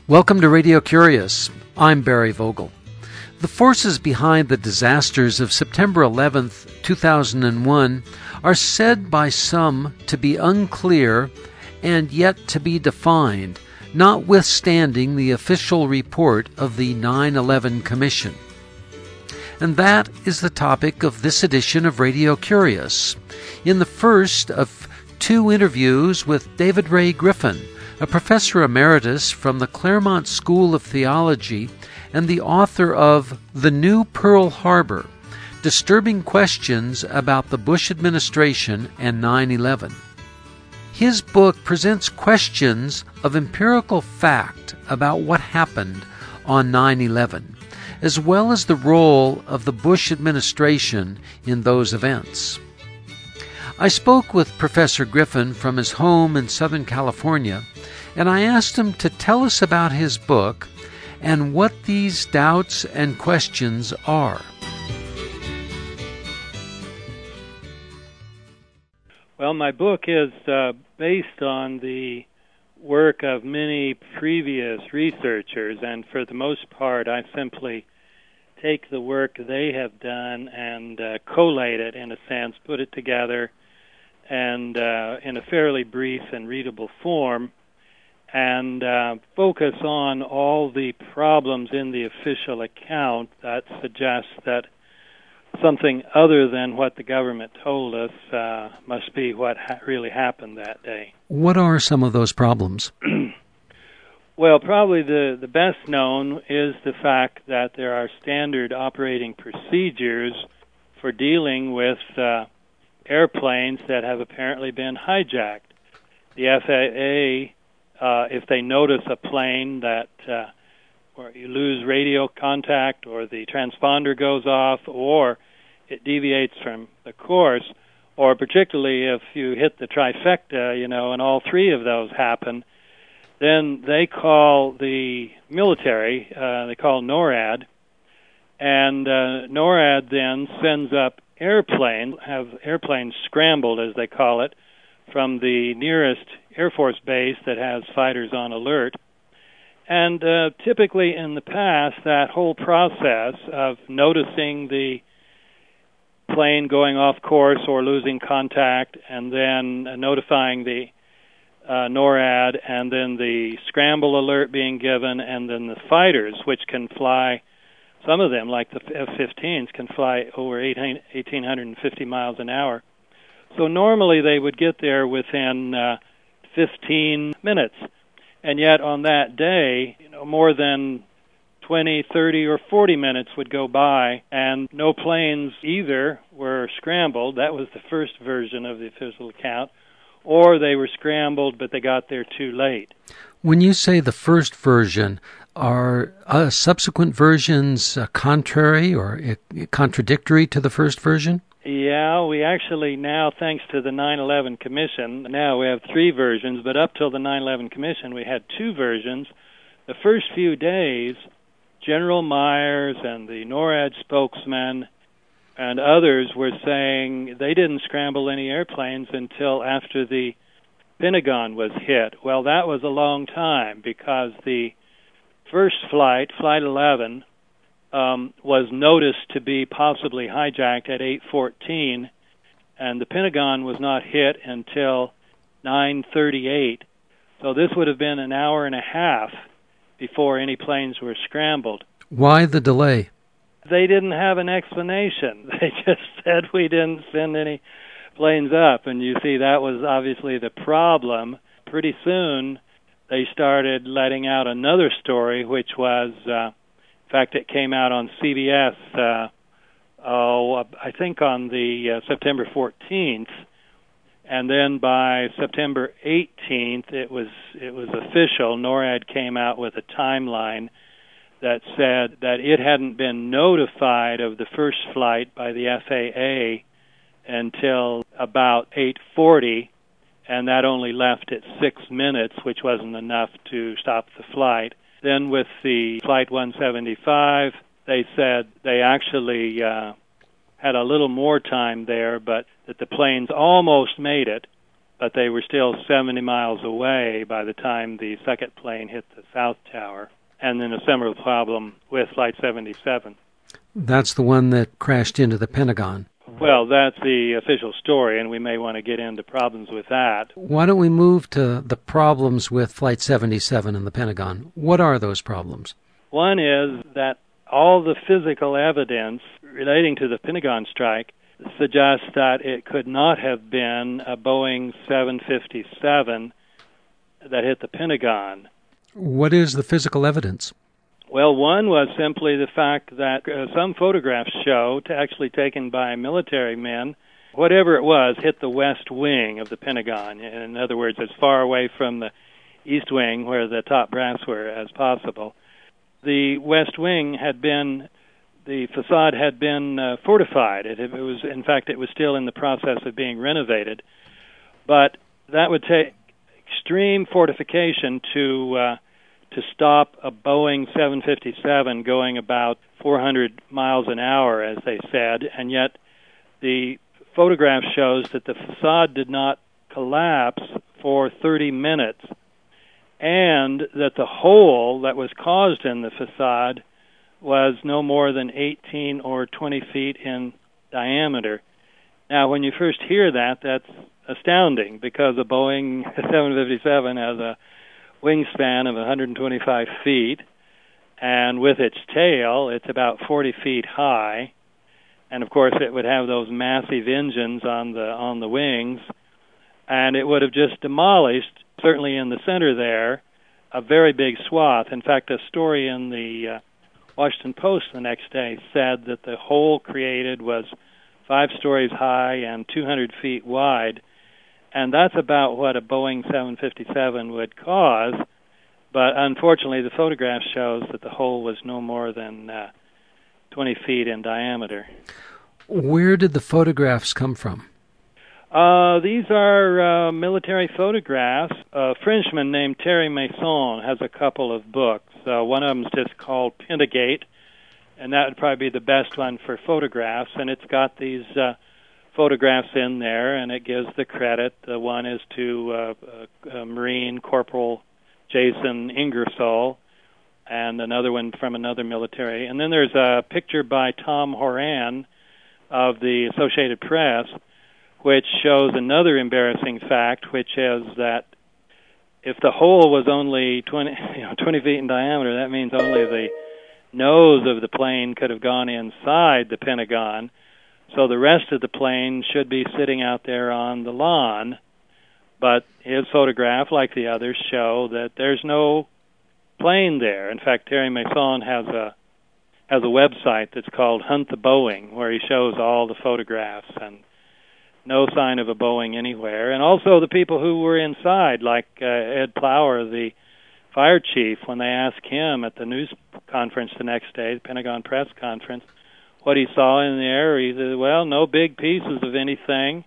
Welcome to Radio Curious. I'm Barry Vogel. The forces behind the disasters of September 11th, 2001 are said by some to be unclear and yet to be defined, notwithstanding the official report of the 9/11 Commission. And that is the topic of this edition of Radio Curious. In the first of two interviews with David Ray Griffin, a professor emeritus from the Claremont School of Theology and the author of The New Pearl Harbor, Disturbing Questions About the Bush Administration and 9/11. His book presents questions of empirical fact about what happened on 9/11, as well as the role of the Bush administration in those events. I spoke with Professor Griffin from his home in Southern California, and I asked him to tell us about his book and what these doubts and questions are. Well, my book is based on the work of many previous researchers, and for the most part, I simply take the work they have done and collate it, in a sense, put it together, and in a fairly brief and readable form, and focus on all the problems in the official account that suggest that something other than what the government told us must be what really happened that day. What are some of those problems? Well, probably the best known is the fact that there are standard operating procedures for dealing with airplanes that have apparently been hijacked. The FAA, if they notice a plane that where you lose radio contact or the transponder goes off or it deviates from the course, or particularly if you hit the trifecta, and all three of those happen, then they call the military, they call NORAD, and NORAD then sends up airplanes scrambled, as they call it, from the nearest Air Force base that has fighters on alert. And typically in the past, that whole process of noticing the plane going off course or losing contact, and then notifying the NORAD, and then the scramble alert being given, and then the fighters, which can fly, some of them, like the F-15s, can fly over 1,850 miles an hour. So normally they would get there within 15 minutes. And yet on that day, more than 20, 30, or 40 minutes would go by, and no planes either were scrambled. That was the first version of the official account. Or they were scrambled, but they got there too late. When you say the first version, are subsequent versions contrary or contradictory to the first version? Yeah, we actually now, thanks to the 9/11 Commission, now we have three versions, but up till the 9/11 Commission we had two versions. The first few days, General Myers and the NORAD spokesman and others were saying they didn't scramble any airplanes until after the Pentagon was hit. Well, that was a long time, because the first flight, Flight 11, was noticed to be possibly hijacked at 8:14, and the Pentagon was not hit until 9:38. So this would have been an hour and a half before any planes were scrambled. Why the delay? They didn't have an explanation. They just said we didn't send any planes up, and you see that was obviously the problem. Pretty soon they started letting out another story, which was, in fact, it came out on CBS, I think on the September 14th, and then by September 18th, it was official. NORAD came out with a timeline that said that it hadn't been notified of the first flight by the FAA until about 8:40, and that only left at 6 minutes, which wasn't enough to stop the flight. Then with the Flight 175, they said they actually had a little more time there, but that the planes almost made it, but they were still 70 miles away by the time the second plane hit the South Tower, and then a similar problem with Flight 77. That's the one that crashed into the Pentagon. Well, that's the official story, and we may want to get into problems with that. Why don't we move to the problems with Flight 77 and the Pentagon? What are those problems? One is that all the physical evidence relating to the Pentagon strike suggests that it could not have been a Boeing 757 that hit the Pentagon. What is the physical evidence? Well, one was simply the fact that some photographs show, actually taken by military men, whatever it was hit the west wing of the Pentagon. In other words, as far away from the east wing where the top brass were as possible. The west wing had been, the facade had been fortified. It was, in fact, it was still in the process of being renovated. But that would take extreme fortification to stop a Boeing 757 going about 400 miles an hour, as they said, and yet the photograph shows that the facade did not collapse for 30 minutes, and that the hole that was caused in the facade was no more than 18 or 20 feet in diameter. Now, when you first hear that, that's astounding, because a Boeing 757 has a wingspan of 125 feet, and with its tail, it's about 40 feet high, and of course it would have those massive engines on the wings, and it would have just demolished, certainly in the center there, a very big swath. In fact, a story in the Washington Post the next day said that the hole created was 5 stories high and 200 feet wide, and that's about what a Boeing 757 would cause, but unfortunately the photograph shows that the hole was no more than 20 feet in diameter. Where did the photographs come from? These are military photographs. A Frenchman named Thierry Masson has a couple of books. One of them is just called Pentagate, and that would probably be the best one for photographs, and it's got these photographs in there, and it gives the credit. The one is to Marine Corporal Jason Ingersoll, and another one from another military. And then there's a picture by Tom Horan of the Associated Press, which shows another embarrassing fact, which is that if the hole was only 20 feet in diameter, that means only the nose of the plane could have gone inside the Pentagon. So the rest of the plane should be sitting out there on the lawn. But his photograph, like the others, show that there's no plane there. In fact, Thierry Masson has a website that's called Hunt the Boeing, where he shows all the photographs, and no sign of a Boeing anywhere. And also the people who were inside, like Ed Plower, the fire chief, when they asked him at the news conference the next day, the Pentagon press conference, what he saw in the air, he said, well, no big pieces of anything,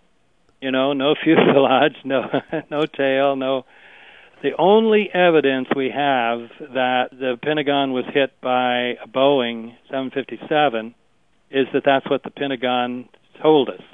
no fuselage, no tail, no. The only evidence we have that the Pentagon was hit by a Boeing 757 is that that's what the Pentagon told us.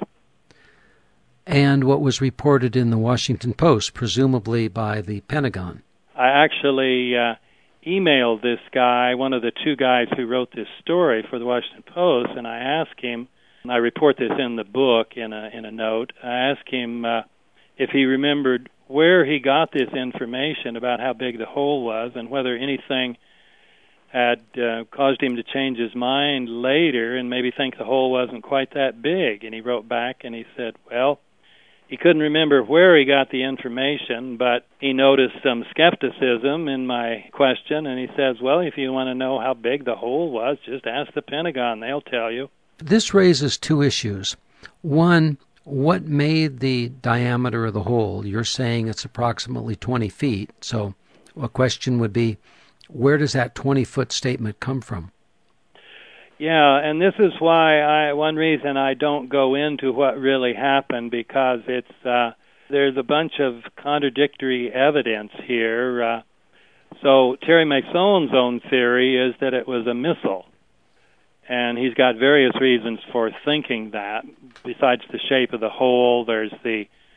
And what was reported in the Washington Post, presumably by the Pentagon. I actually emailed this guy, one of the two guys who wrote this story for the Washington Post, and I asked him, and I report this in the book in a note, I asked him if he remembered where he got this information about how big the hole was and whether anything had caused him to change his mind later and maybe think the hole wasn't quite that big. And he wrote back and he said, well, he couldn't remember where he got the information, but he noticed some skepticism in my question, and he says, well, if you want to know how big the hole was, just ask the Pentagon. They'll tell you. This raises two issues. One, what made the diameter of the hole? You're saying it's approximately 20 feet, so a question would be, where does that 20-foot statement come from? Yeah, and this is why one reason I don't go into what really happened, because it's there's a bunch of contradictory evidence here. So Thierry Masson's own theory is that it was a missile, and he's got various reasons for thinking that. Besides the shape of the hole, there's the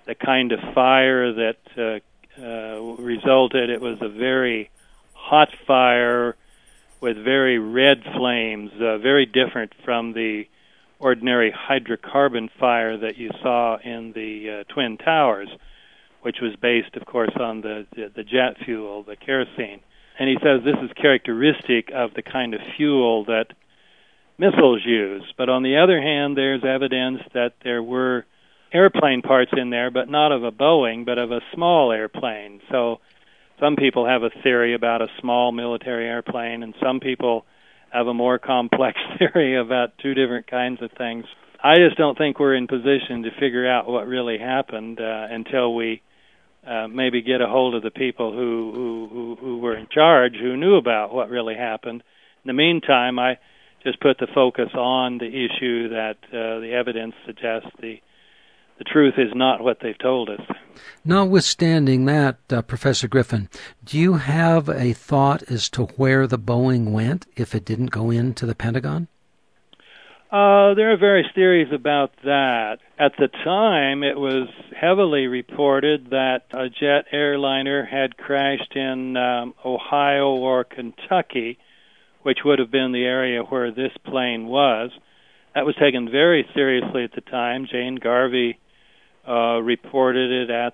the kind of fire that resulted. It was a very hot fire with very red flames, very different from the ordinary hydrocarbon fire that you saw in the Twin Towers, which was based, of course, on the jet fuel, the kerosene. And he says this is characteristic of the kind of fuel that missiles use. But on the other hand, there's evidence that there were airplane parts in there, but not of a Boeing, but of a small airplane. So some people have a theory about a small military airplane, and some people have a more complex theory about two different kinds of things. I just don't think we're in position to figure out what really happened until we maybe get a hold of the people who were in charge, who knew about what really happened. In the meantime, I just put the focus on the issue that the evidence suggests the truth is not what they've told us. Notwithstanding that, Professor Griffin, do you have a thought as to where the Boeing went if it didn't go into the Pentagon? There are various theories about that. At the time, it was heavily reported that a jet airliner had crashed in Ohio or Kentucky, which would have been the area where this plane was. That was taken very seriously at the time. Jane Garvey reported it at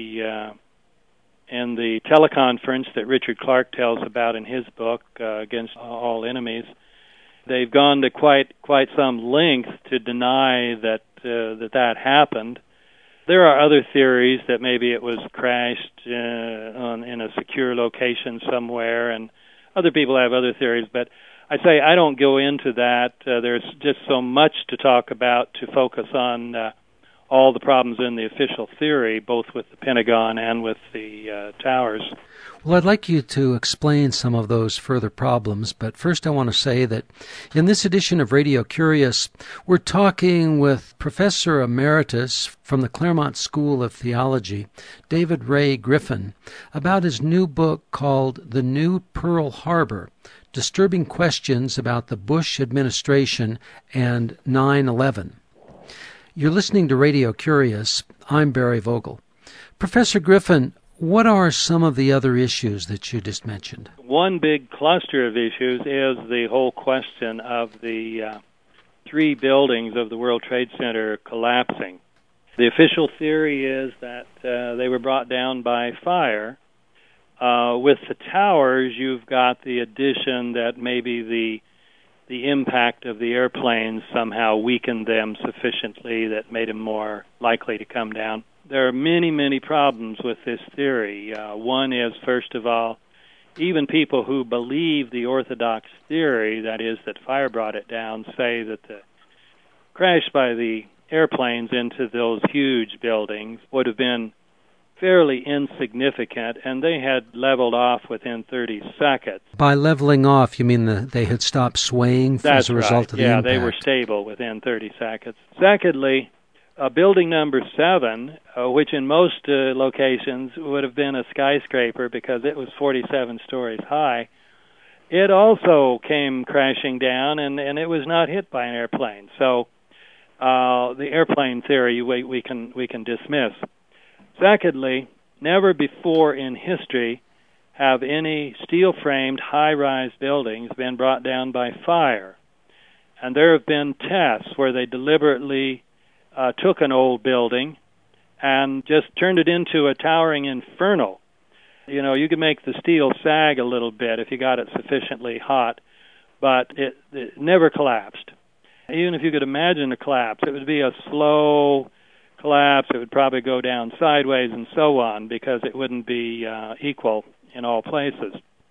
in the teleconference that Richard Clark tells about in his book, Against All Enemies. They've gone to quite some length to deny that that happened. There are other theories that maybe it was crashed in a secure location somewhere, and other people have other theories, but I say I don't go into that. There's just so much to talk about to focus on all the problems in the official theory, both with the Pentagon and with the towers. Well, I'd like you to explain some of those further problems, but first I want to say that in this edition of Radio Curious, we're talking with Professor Emeritus from the Claremont School of Theology, David Ray Griffin, about his new book called The New Pearl Harbor, Disturbing Questions About the Bush Administration and 9/11. You're listening to Radio Curious. I'm Barry Vogel. Professor Griffin, what are some of the other issues that you just mentioned? One big cluster of issues is the whole question of the three buildings of the World Trade Center collapsing. The official theory is that they were brought down by fire. With the towers, you've got the addition that maybe the impact of the airplanes somehow weakened them sufficiently that made them more likely to come down. There are many, many problems with this theory. One is, first of all, even people who believe the orthodox theory, that is, that fire brought it down, say that the crash by the airplanes into those huge buildings would have been fairly insignificant, and they had leveled off within 30 seconds. By leveling off, you mean they had stopped swaying as a result of the impact? Yeah, they were stable within 30 seconds. Secondly, building number 7, which in most locations would have been a skyscraper because it was 47 stories high, it also came crashing down, and it was not hit by an airplane. So the airplane theory we can dismiss. Secondly, never before in history have any steel-framed high-rise buildings been brought down by fire. And there have been tests where they deliberately took an old building and just turned it into a towering inferno. You know, you could make the steel sag a little bit if you got it sufficiently hot, but it never collapsed. Even if you could imagine a collapse, it would be a slow collapse. It would probably go down sideways and so on because it wouldn't be equal in all places.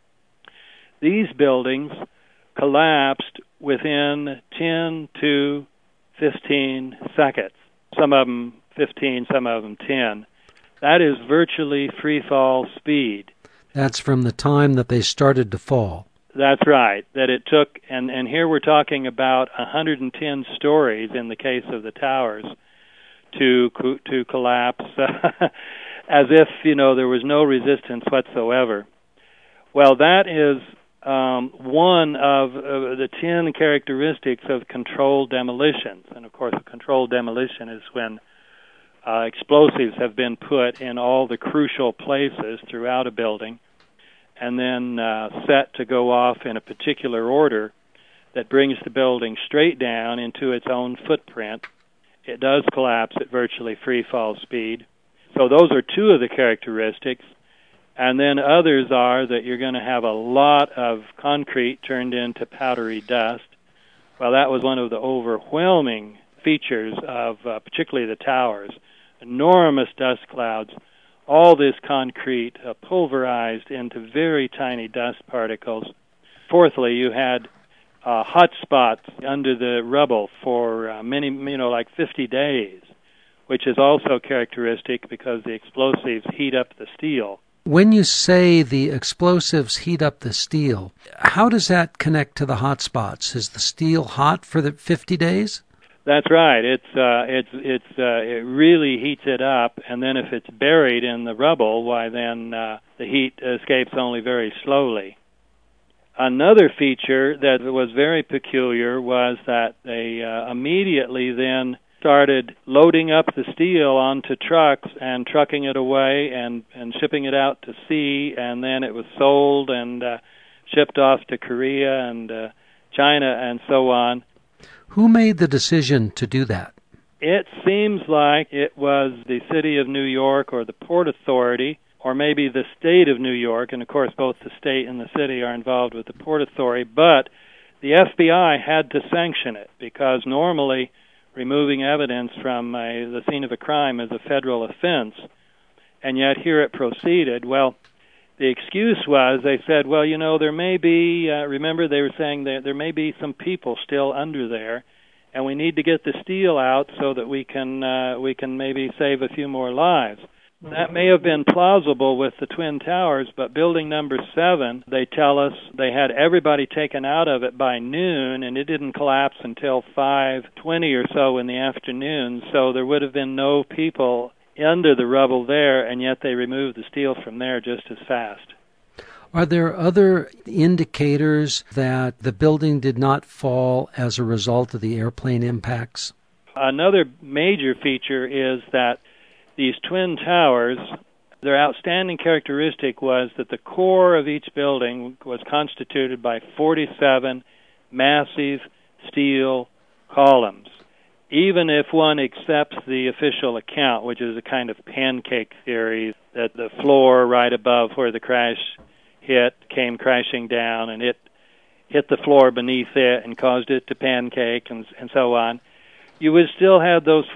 These buildings collapsed within 10 to 15 seconds. Some of them 15, some of them 10. That is virtually free fall speed. That's from the time that they started to fall. That's right. That it took, and here we're talking about 110 stories in the case of the towers to collapse as if, there was no resistance whatsoever. Well, that is one of the 10 characteristics of controlled demolitions. And, of course, a controlled demolition is when explosives have been put in all the crucial places throughout a building and then set to go off in a particular order that brings the building straight down into its own footprint. It does collapse at virtually free fall speed. So those are two of the characteristics. And then others are that you're going to have a lot of concrete turned into powdery dust. Well, that was one of the overwhelming features of particularly the towers. Enormous dust clouds, all this concrete pulverized into very tiny dust particles. Fourthly, you had hot spots under the rubble for many, like 50 days, which is also characteristic because the explosives heat up the steel. When you say the explosives heat up the steel, how does that connect to the hot spots? Is the steel hot for the 50 days? That's right. It really heats it up, and then if it's buried in the rubble, why then the heat escapes only very slowly. Another feature that was very peculiar was that they immediately then started loading up the steel onto trucks and trucking it away and shipping it out to sea, and then it was sold and shipped off to Korea and China and so on. Who made the decision to do that? It seems like it was the city of New York or the Port Authority, or maybe the state of New York, and of course both the state and the city are involved with the Port Authority, but the FBI had to sanction it because normally removing evidence from the scene of a crime is a federal offense, and yet here it proceeded. Well, the excuse was, they said, well, there may be, remember they were saying that there may be some people still under there, and we need to get the steel out so that we can maybe save a few more lives. That may have been plausible with the Twin Towers, but building number 7, they tell us they had everybody taken out of it by noon, and it didn't collapse until 5:20 or so in the afternoon, so there would have been no people under the rubble there, and yet they removed the steel from there just as fast. Are there other indicators that the building did not fall as a result of the airplane impacts? Another major feature is that these twin towers, their outstanding characteristic was that the core of each building was constituted by 47 massive steel columns. Even if one accepts the official account, which is a kind of pancake theory, that the floor right above where the crash hit came crashing down and it hit the floor beneath it and caused it to pancake and so on, you would still have those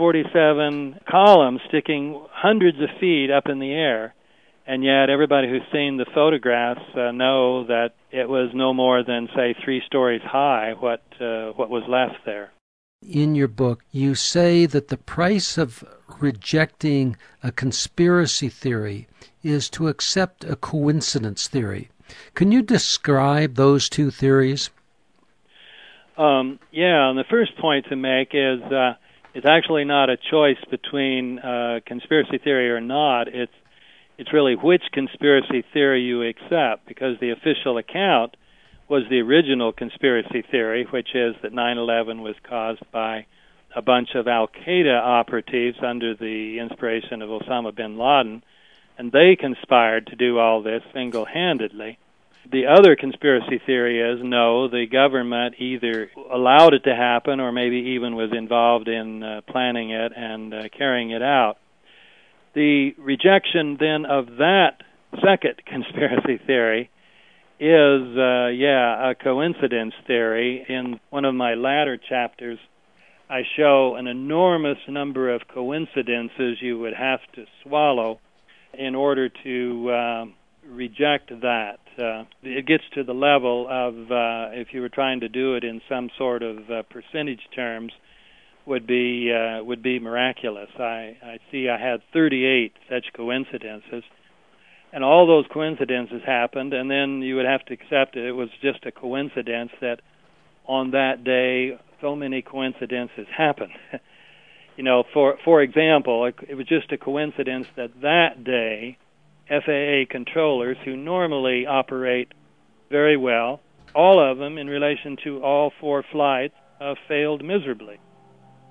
47 columns sticking hundreds of feet up in the air, and yet everybody who's seen the photographs know that it was no more than, say, 3 stories high what was left there. In your book, you say that the price of rejecting a conspiracy theory is to accept a coincidence theory. Can you describe those two theories? And the first point to make is it's actually not a choice between conspiracy theory or not. It's really which conspiracy theory you accept, because the official account was the original conspiracy theory, which is that 9/11 was caused by a bunch of Al-Qaeda operatives under the inspiration of Osama bin Laden, and they conspired to do all this single-handedly. The other conspiracy theory is, no, the government either allowed it to happen or maybe even was involved in planning it and carrying it out. The rejection then of that second conspiracy theory is, a coincidence theory. In one of my latter chapters, I show an enormous number of coincidences you would have to swallow in order to reject that. It gets to the level of, if you were trying to do it in some sort of percentage terms, would be miraculous. I see I had 38 such coincidences, and all those coincidences happened, and then you would have to accept it was just a coincidence that on that day so many coincidences happened. For example, it was just a coincidence that day FAA controllers, who normally operate very well, all of them in relation to all 4 flights, failed miserably.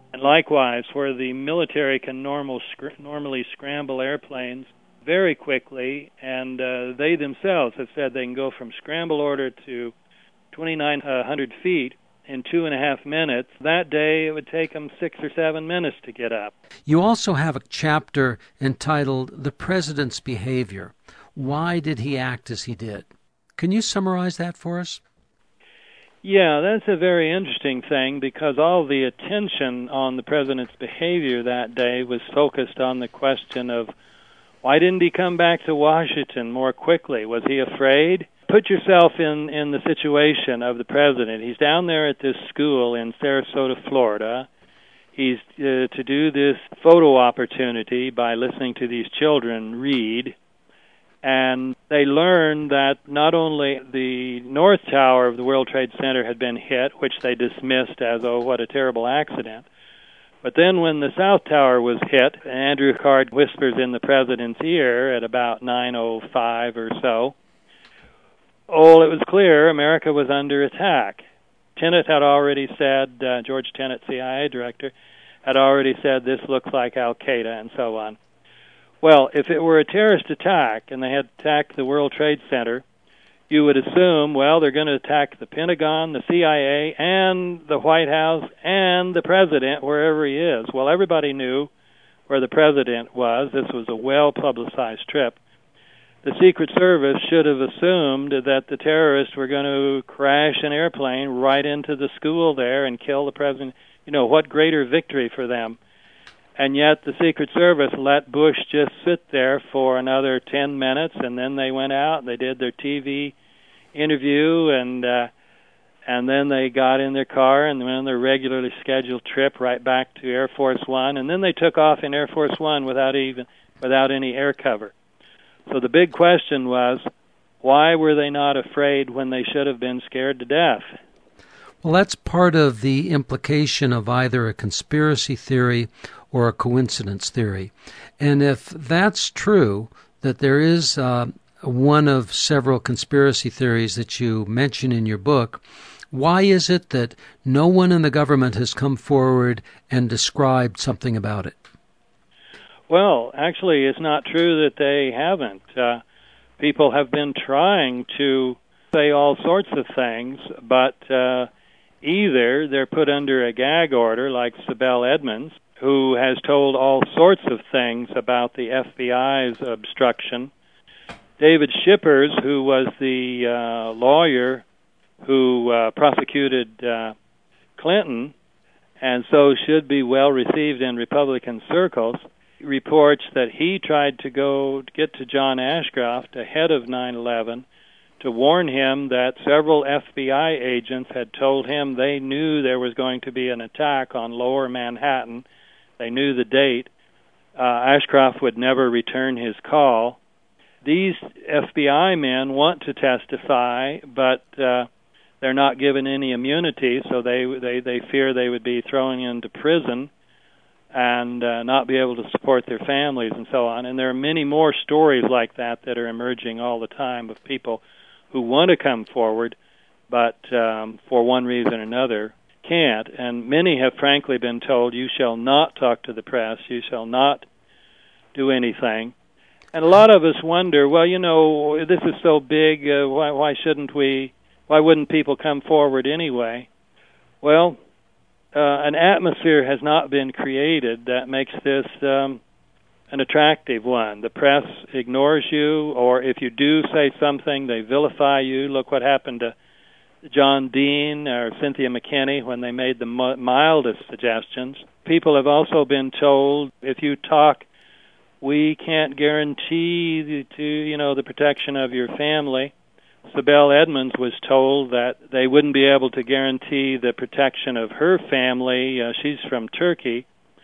And likewise, where the military can normally scramble airplanes very quickly, and they themselves have said they can go from scramble order to 2,900 feet in 2.5 minutes. That day, it would take them 6 or 7 minutes to get up. You also have a chapter entitled The President's Behavior. Why did he act as he did? Can you summarize that for us? Yeah, that's a very interesting thing, because all the attention on the president's behavior that day was focused on the question of, why didn't he come back to Washington more quickly? Was he afraid? Put yourself in the situation of the president. He's down there at this school in Sarasota, Florida. He's to do this photo opportunity by listening to these children read. And they learned that not only the North Tower of the World Trade Center had been hit, which they dismissed as, oh, what a terrible accident, but then when the South Tower was hit, Andrew Card whispers in the president's ear at about 9:05 or so, oh, it was clear America was under attack. Tenet had already said, George Tenet, CIA director, had already said this looks like Al-Qaeda and so on. Well, if it were a terrorist attack and they had attacked the World Trade Center, you would assume, well, they're going to attack the Pentagon, the CIA, and the White House, and the president, wherever he is. Well, everybody knew where the president was. This was a well-publicized trip. The Secret Service should have assumed that the terrorists were going to crash an airplane right into the school there and kill the president. You know, what greater victory for them? And yet the Secret Service let Bush just sit there for another 10 minutes, and then they went out and they did their TV interview, and then they got in their car and went on their regularly scheduled trip right back to Air Force One, and then they took off in Air Force One without any air cover. So the big question was, why were they not afraid when they should have been scared to death? Well, that's part of the implication of either a conspiracy theory or a coincidence theory. And if that's true, that there is one of several conspiracy theories that you mention in your book, why is it that no one in the government has come forward and described something about it? Well, actually, it's not true that they haven't. People have been trying to say all sorts of things, but either they're put under a gag order, like Sibel Edmonds, who has told all sorts of things about the FBI's obstruction. David Shippers, who was the lawyer who prosecuted Clinton, and so should be well received in Republican circles, reports that he tried to get to John Ashcroft ahead of 9/11 to warn him that several FBI agents had told him they knew there was going to be an attack on Lower Manhattan. They knew the date. Ashcroft would never return his call. These FBI men want to testify, but they're not given any immunity, so they fear they would be thrown into prison and not be able to support their families and so on. And there are many more stories like that that are emerging all the time of people who want to come forward, but for one reason or another can't. And many have frankly been told, you shall not talk to the press, you shall not do anything. And a lot of us wonder, well, you know, this is so big, why wouldn't people come forward anyway? Well, an atmosphere has not been created that makes this an attractive one. The press ignores you, or if you do say something, they vilify you. Look what happened to John Dean or Cynthia McKinney when they made the mildest suggestions. People have also been told, if you talk, we can't guarantee the protection of your family. Sibel Edmonds was told that they wouldn't be able to guarantee the protection of her family. She's from Turkey.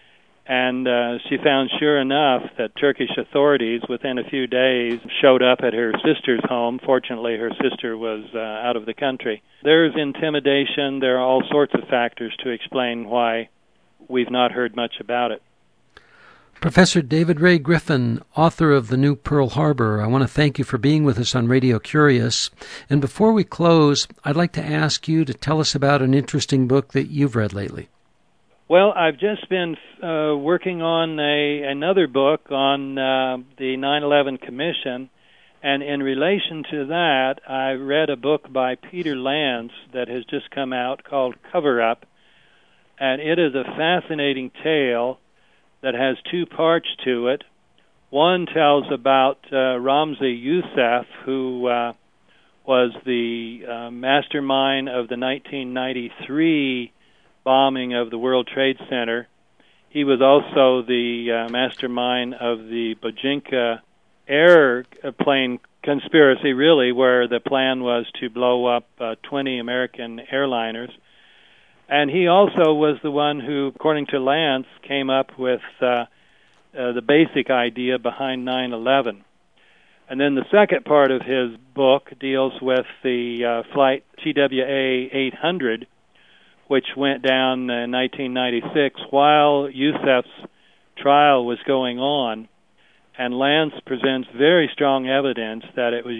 And she found, sure enough, that Turkish authorities within a few days showed up at her sister's home. Fortunately, her sister was out of the country. There's intimidation. There are all sorts of factors to explain why we've not heard much about it. Professor David Ray Griffin, author of The New Pearl Harbor, I want to thank you for being with us on Radio Curious. And before we close, I'd like to ask you to tell us about an interesting book that you've read lately. Well, I've just been working on another book on the 9/11 Commission, and in relation to that, I read a book by Peter Lance that has just come out called Cover Up, and it is a fascinating tale that has two parts to it. One tells about Ramzi Youssef, who was the mastermind of the 1993 bombing of the World Trade Center. He was also the mastermind of the Bojinka airplane conspiracy, really, where the plan was to blow up 20 American airliners. And he also was the one who, according to Lance, came up with the basic idea behind 9/11. And then the second part of his book deals with the flight TWA 800, which went down in 1996 while Youssef's trial was going on. And Lance presents very strong evidence that it was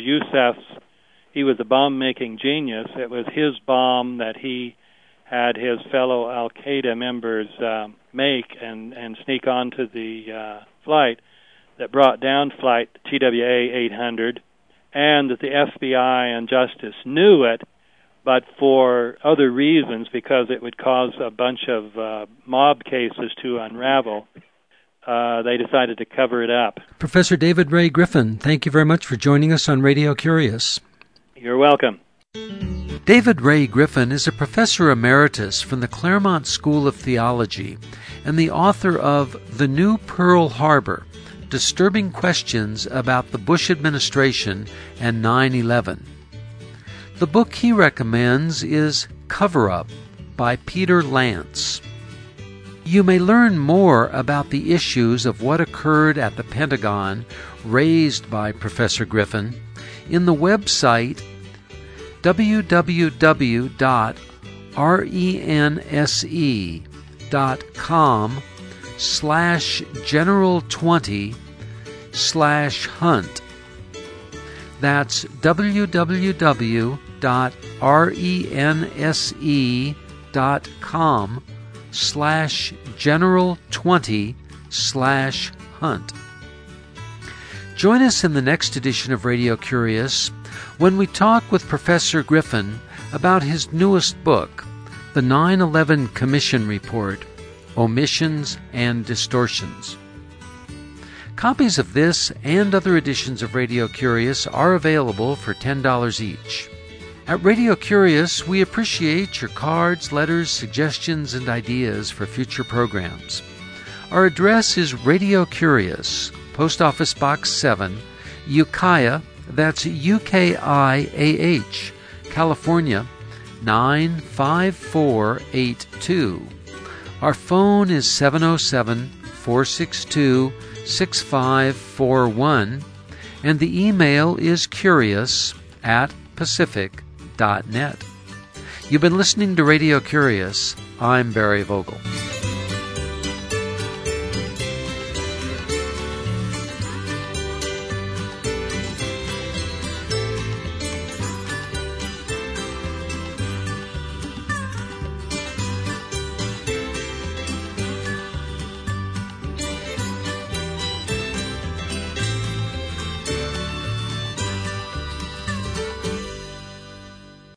he was a bomb-making genius. It was his bomb that he had his fellow Al-Qaeda members make and sneak onto the flight that brought down flight TWA 800, and that the FBI and Justice knew it, but for other reasons, because it would cause a bunch of mob cases to unravel, they decided to cover it up. Professor David Ray Griffin, thank you very much for joining us on Radio Curious. You're welcome. David Ray Griffin is a professor emeritus from the Claremont School of Theology and the author of The New Pearl Harbor, Disturbing Questions About the Bush Administration and 9/11. The book he recommends is Cover Up by Peter Lance. You may learn more about the issues of what occurred at the Pentagon raised by Professor Griffin in the website www.rense.com/general20/hunt. That's www.rense.com/general20/hunt. Join us in the next edition of Radio Curious when we talk with Professor Griffin about his newest book, The 9/11 Commission Report, Omissions and Distortions. Copies of this and other editions of Radio Curious are available for $10 each. At Radio Curious, we appreciate your cards, letters, suggestions, and ideas for future programs. Our address is Radio Curious, Post Office Box 7, Ukiah, that's UKIAH, California, 95482. Our phone is 707-462-6541, and the email is curious@pacific.net. You've been listening to Radio Curious. I'm Barry Vogel.